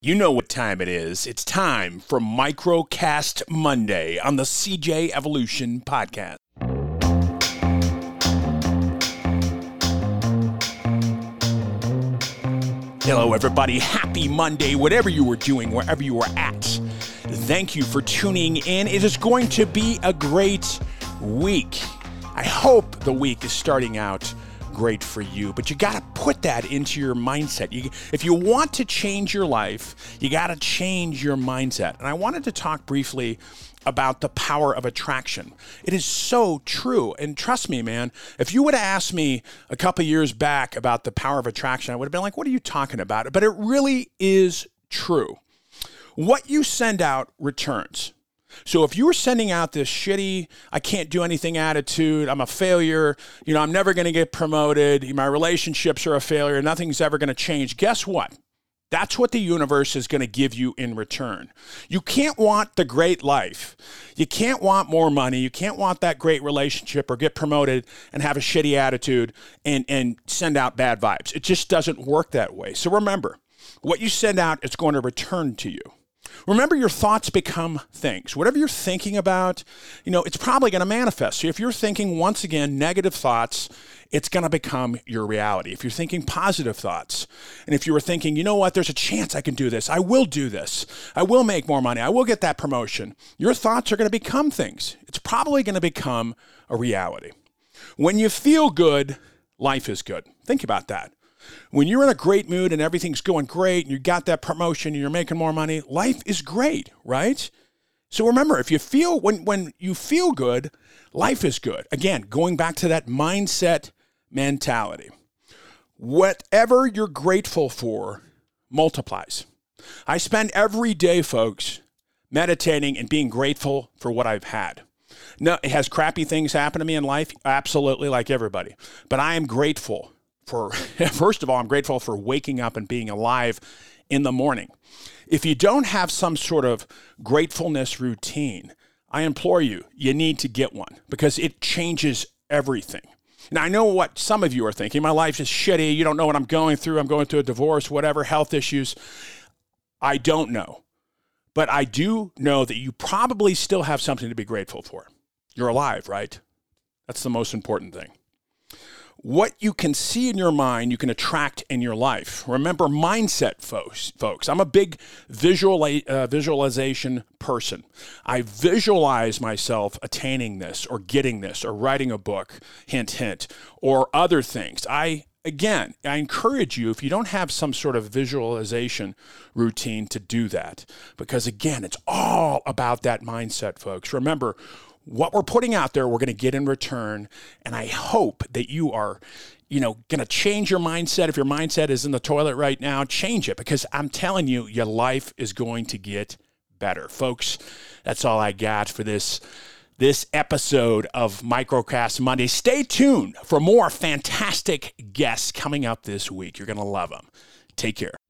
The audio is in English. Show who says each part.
Speaker 1: You know what time it is. It's time for Microcast Monday on the CJ Evolution Podcast. Hello, everybody. Happy Monday, whatever you were doing, wherever you were at. Thank you for tuning in. It is going to be a great week. I hope the week is starting out great for you, but you got to put that into your mindset. If you want to change your life, you got to change your mindset. And I wanted to talk briefly about the power of attraction. It is so true. And trust me, man, if you would have asked me a couple years back about the power of attraction, I would have been like, what are you talking about? But it really is true. What you send out returns. So if you were sending out this shitty, I can't do anything attitude, I'm a failure, I'm never going to get promoted, my relationships are a failure, nothing's ever going to change, guess what? That's what the universe is going to give you in return. You can't want the great life. You can't want more money. You can't want that great relationship or get promoted and have a shitty attitude and send out bad vibes. It just doesn't work that way. So remember, what you send out, it's going to return to you. Remember, your thoughts become things. Whatever you're thinking about, it's probably going to manifest. So if you're thinking, once again, negative thoughts, it's going to become your reality. If you're thinking positive thoughts, and if you were thinking, you know what, there's a chance I can do this. I will do this. I will make more money. I will get that promotion. Your thoughts are going to become things. It's probably going to become a reality. When you feel good, life is good. Think about that. When you're in a great mood and everything's going great and you got that promotion and you're making more money, life is great, right? So remember, if you feel, when you feel good, life is good. Again, going back to that mindset mentality. Whatever you're grateful for multiplies. I spend every day, folks, meditating and being grateful for what I've had. No, it has crappy things happen to me in life, absolutely, like everybody. But I am grateful first of all, I'm grateful for waking up and being alive in the morning. If you don't have some sort of gratefulness routine, I implore you, you need to get one because it changes everything. Now, I know what some of you are thinking. My life is shitty. You don't know what I'm going through. I'm going through a divorce, whatever, health issues. I don't know. But I do know that you probably still have something to be grateful for. You're alive, right? That's the most important thing. What you can see in your mind, you can attract in your life. Remember, mindset, folks. I'm a big visualization person. I visualize myself attaining this or getting this or writing a book, hint, hint, or other things. I encourage you, if you don't have some sort of visualization routine, to do that. Because again, it's all about that mindset, folks. Remember, what we're putting out there, we're going to get in return. And I hope that you are, going to change your mindset. If your mindset is in the toilet right now, change it, because I'm telling you, your life is going to get better. Folks, that's all I got for this episode of Microcast Monday. Stay tuned for more fantastic guests coming up this week. You're going to love them. Take care.